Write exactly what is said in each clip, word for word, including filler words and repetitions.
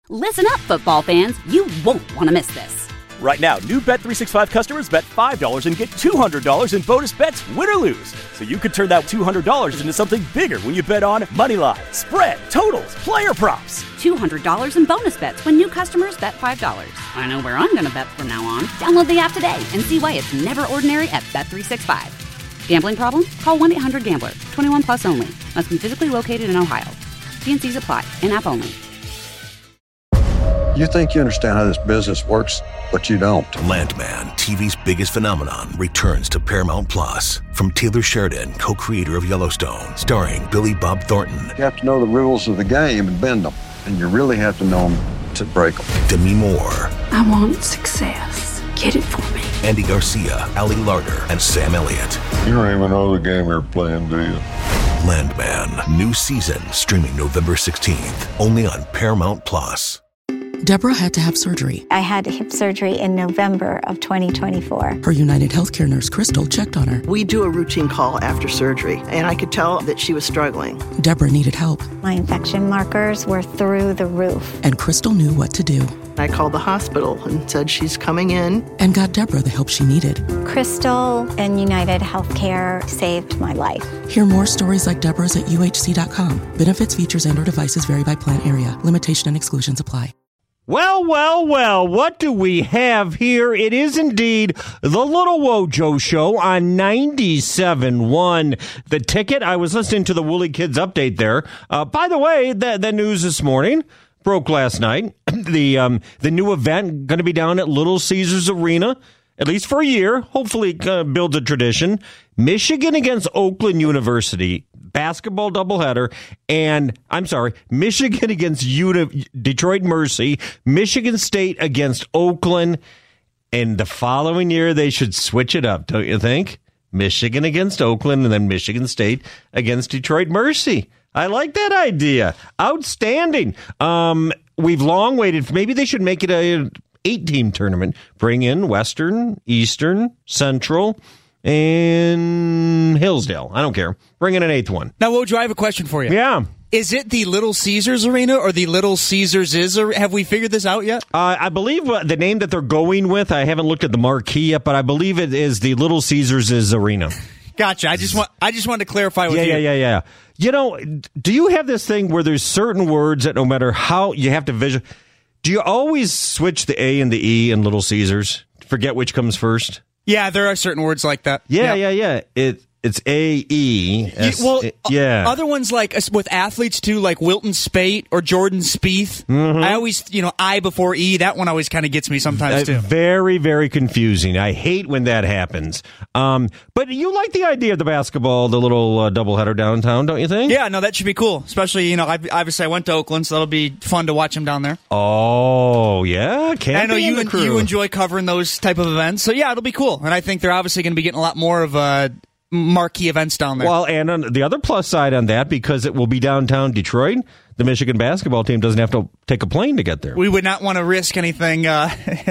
Listen up, football fans. You won't want to miss this. Right now, new Bet three sixty-five customers bet five dollars and get two hundred dollars in bonus bets, win or lose. So you could turn that two hundred dollars into something bigger when you bet on money line, spread, totals, player props. two hundred dollars in bonus bets when new customers bet five dollars. I know where I'm going to bet from now on. Download the app today and see why it's never ordinary at Bet three sixty-five. Gambling problem? Call one eight hundred gambler. twenty-one plus only. Must be physically located in Ohio. T and C's apply. In-app only. You think you understand how this business works, but you don't. Landman, T V's biggest phenomenon, returns to Paramount Plus. From Taylor Sheridan, co-creator of Yellowstone, starring Billy Bob Thornton. You have to know the rules of the game and bend them, and you really have to know them to break them. Demi Moore. I want success. Get it for me. Andy Garcia, Ali Larter, and Sam Elliott. You don't even know the game you're playing, do you? Landman, new season, streaming November sixteenth, only on Paramount Plus. Deborah had to have surgery. I had hip surgery in November of twenty twenty-four. Her United Healthcare nurse, Crystal, checked on her. We do a routine call after surgery, and I could tell that she was struggling. Deborah needed help. My infection markers were through the roof. And Crystal knew what to do. I called the hospital and said she's coming in. And got Deborah the help she needed. Crystal and United Healthcare saved my life. Hear more stories like Deborah's at U H C dot com. Benefits, features, and or devices vary by plan area. Limitation and exclusions apply. Well, well, well, what do we have here? It is indeed the Little Wojo Show on ninety-seven point one. The Ticket. I was listening to the Woolly Kids update there. Uh, by the way, the, the news this morning broke last night. The um, the new event going to be down at Little Caesars Arena, at least for a year. Hopefully uh, builds a tradition. Michigan against Oakland University. Basketball doubleheader, and I'm sorry, Michigan against Uni- Detroit Mercy, Michigan State against Oakland, and the following year they should switch it up, don't you think? Michigan against Oakland, and then Michigan State against Detroit Mercy. I like that idea. Outstanding. Um, we've long waited. For, maybe they should make it a eight-team tournament. Bring in Western, Eastern, Central, and Hillsdale. I don't care. Bring in an eighth one. Now, Wojo, I have a question for you. Yeah. Is it the Little Caesars Arena or the Little Caesars is? Or have we figured this out yet? Uh, I believe uh, the name that they're going with, I haven't looked at the marquee yet, but I believe it is the Little Caesars is Arena. Gotcha. I just want I just wanted to clarify with yeah, you. Yeah, yeah, yeah, yeah. You know, do you have this thing where there's certain words that no matter how you have to visual, do you always switch the A and the E in Little Caesars? Forget which comes first? Yeah, there are certain words like that. Yeah, yep. yeah, yeah. It it's A E. S- well, yeah. Other ones like with athletes too, like Wilton Spate or Jordan Spieth. Mm-hmm. I always, you know, I before E. That one always kind of gets me sometimes too. Uh, very, very confusing. I hate when that happens. Um, but you like the idea of the basketball, the little uh, doubleheader downtown, don't you think? Yeah, no, that should be cool. Especially, you know, I, obviously I went to Oakland, so that'll be fun to watch them down there. Oh yeah, can't I know you en- you enjoy covering those type of events, so yeah, it'll be cool. And I think they're obviously going to be getting a lot more of uh, marquee events down there. Well, and on the other plus side on that, because it will be downtown Detroit, the Michigan basketball team doesn't have to take a plane to get there. We would not want to risk anything, uh,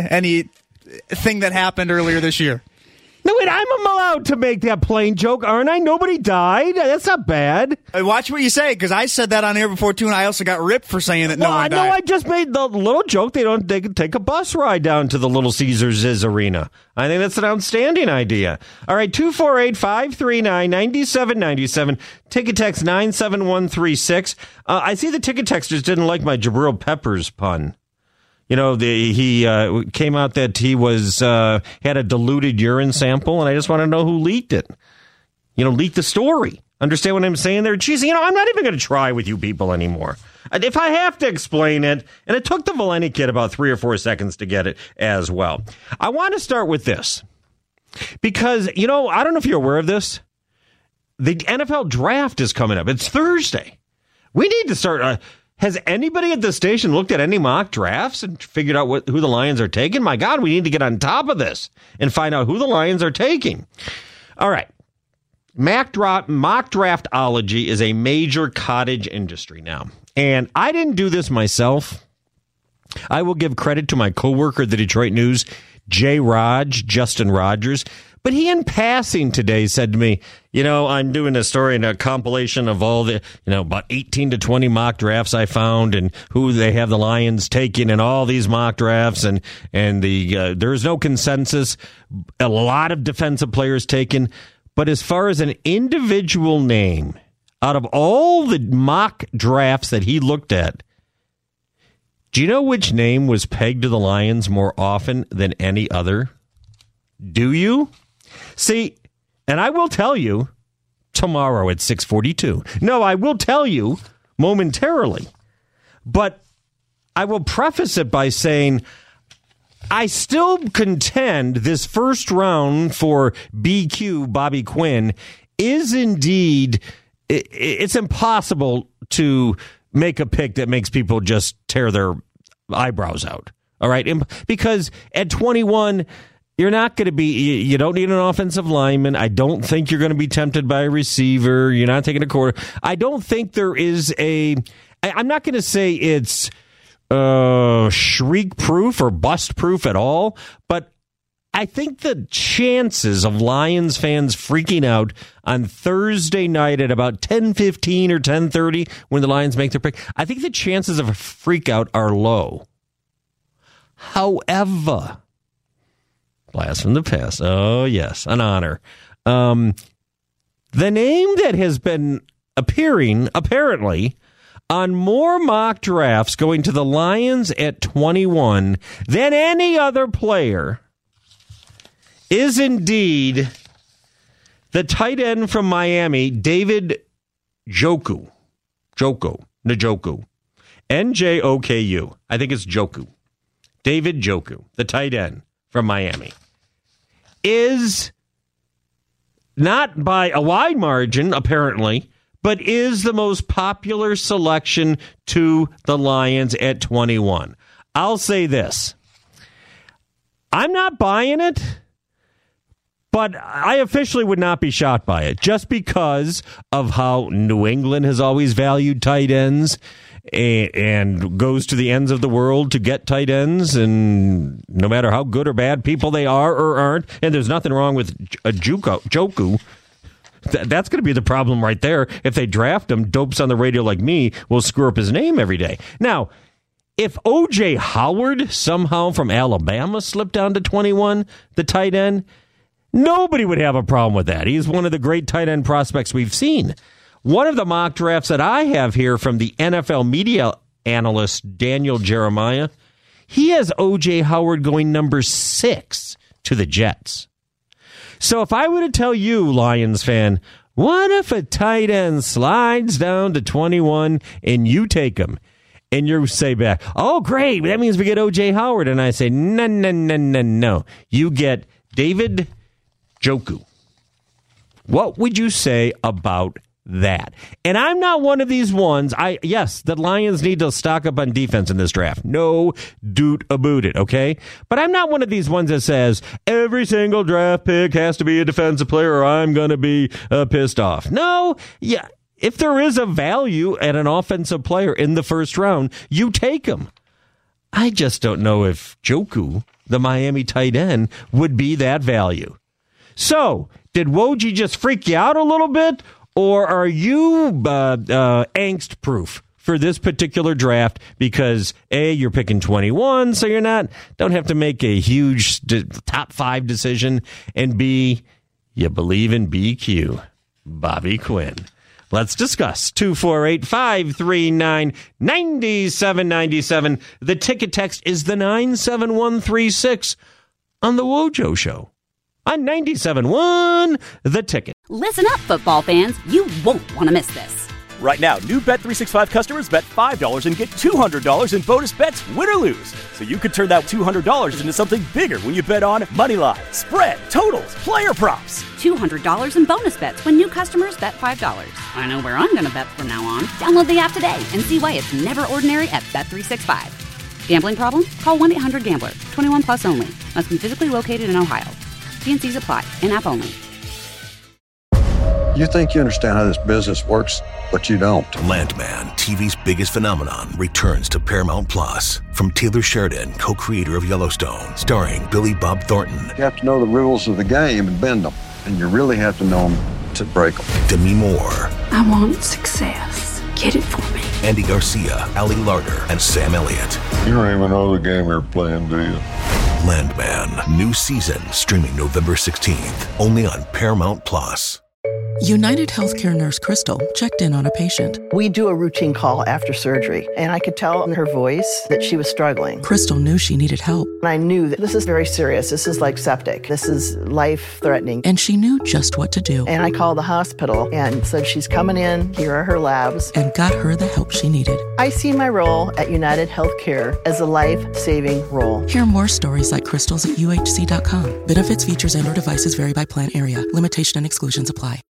anything that happened earlier this year. No, wait, I'm allowed to make that plane joke, aren't I? Nobody died. That's not bad. Watch what you say, because I said that on air before, too, and I also got ripped for saying that well, no one died. No, I just made the little joke. They don't they could take a bus ride down to the Little Caesars Arena. I think that's an outstanding idea. All right, two four eight, five three nine, nine seven nine seven. Ticket text nine seven one three six. Uh, I see the ticket texters didn't like my Jabril Peppers pun. You know, the, he uh, came out that he was uh, had a diluted urine sample, and I just want to know who leaked it. You know, leaked the story. Understand what I'm saying there? Geez, you know, I'm not even going to try with you people anymore. If I have to explain it, and it took the Valenti kid about three or four seconds to get it as well. I want to start with this. Because, you know, I don't know if you're aware of this. The N F L draft is coming up. It's Thursday. We need to start... Uh, Has anybody at the station looked at any mock drafts and figured out what, who the Lions are taking? My God, we need to get on top of this and find out who the Lions are taking. All right. Mock, dra- mock draftology is a major cottage industry now. And I didn't do this myself. I will give credit to my coworker at the Detroit News, J. Raj, Justin Rogers. But he, in passing today, said to me, you know, I'm doing a story and a compilation of all the, you know, about eighteen to twenty mock drafts I found and who they have the Lions taking in all these mock drafts. And, and the uh, there's no consensus. A lot of defensive players taken. But as far as an individual name, out of all the mock drafts that he looked at, do you know which name was pegged to the Lions more often than any other? Do you? See, and I will tell you tomorrow at six forty-two. No, I will tell you momentarily. But I will preface it by saying I still contend this first round for B Q, Bobby Quinn, is indeed, it's impossible to make a pick that makes people just tear their eyebrows out. All right? Because at twenty-one, you're not going to be, you don't need an offensive lineman. I don't think you're going to be tempted by a receiver. You're not taking a quarter. I don't think there is a, I'm not going to say it's uh, shriek proof or bust proof at all, but I think the chances of Lions fans freaking out on Thursday night at about ten fifteen or ten thirty when the Lions make their pick, I think the chances of a freak out are low. However, blast from the past. Oh, yes, an honor. Um, the name that has been appearing, apparently, on more mock drafts going to the Lions at twenty-one than any other player is indeed the tight end from Miami, David Njoku. Njoku. Njoku. N J O K U. I think it's Njoku. David Njoku, the tight end from Miami, is not by a wide margin, apparently, but is the most popular selection to the Lions at twenty-one. I'll say this. I'm not buying it, but I officially would not be shocked by it just because of how New England has always valued tight ends and, and goes to the ends of the world to get tight ends, and no matter how good or bad people they are or aren't, and there's nothing wrong with a Juco, Joku. Th- that's going to be the problem right there. If they draft him, dopes on the radio like me will screw up his name every day. Now, if O J Howard somehow from Alabama slipped down to twenty-one, the tight end, nobody would have a problem with that. He's one of the great tight end prospects we've seen. One of the mock drafts that I have here from the N F L media analyst Daniel Jeremiah, he has O J Howard going number six to the Jets. So if I were to tell you, Lions fan, what if a tight end slides down to twenty-one and you take him? And you say back, oh, great, that means we get O J Howard. And I say, no, no, no, no, no. You get David Njoku. What would you say about that? And I'm not one of these ones. I yes, the Lions need to stock up on defense in this draft. No doot about it, okay? But I'm not one of these ones that says every single draft pick has to be a defensive player or I'm going to be uh, pissed off. No, yeah. If there is a value at an offensive player in the first round, you take him. I just don't know if Njoku, the Miami tight end, would be that value. So, did Woj just freak you out a little bit? Or are you uh, uh, angst-proof for this particular draft because, A, you're picking twenty-one, so you're not, don't have to make a huge d- top five decision, and B, you believe in B Q, Bobby Quinn. Let's discuss. two four eight, five three nine, nine seven nine seven. The ticket text is the nine seven one three six on the Wojo Show. On ninety-seven point one, The Ticket. Listen up, football fans. You won't want to miss this. Right now, new Bet three sixty-five customers bet five dollars and get two hundred dollars in bonus bets, win or lose. So you could turn that two hundred dollars into something bigger when you bet on Moneyline, spread, totals, player props. two hundred dollars in bonus bets when new customers bet five dollars. I know where I'm going to bet from now on. Download the app today and see why it's never ordinary at Bet three sixty-five. Gambling problem? Call one eight hundred gambler. twenty-one plus only. Must be physically located in Ohio. T and C's apply. In-app only. You think you understand how this business works, but you don't. Landman, T V's biggest phenomenon, returns to Paramount Plus. From Taylor Sheridan, co-creator of Yellowstone, starring Billy Bob Thornton. You have to know the rules of the game and bend them, and you really have to know them to break them. Demi Moore. I want success. Get it for me. Andy Garcia, Ali Larter, and Sam Elliott. You don't even know the game you're playing, do you? Landman, new season, streaming November sixteenth, only on Paramount Plus. United Healthcare nurse Crystal checked in on a patient. We do a routine call after surgery, and I could tell in her voice that she was struggling. Crystal knew she needed help. And I knew that this is very serious. This is like septic. This is life-threatening. And she knew just what to do. And I called the hospital and said, she's coming in. Here are her labs. And got her the help she needed. I see my role at United Healthcare as a life-saving role. Hear more stories like Crystal's at U H C dot com. Benefits, features, and or devices vary by plan area. Limitation and exclusions apply.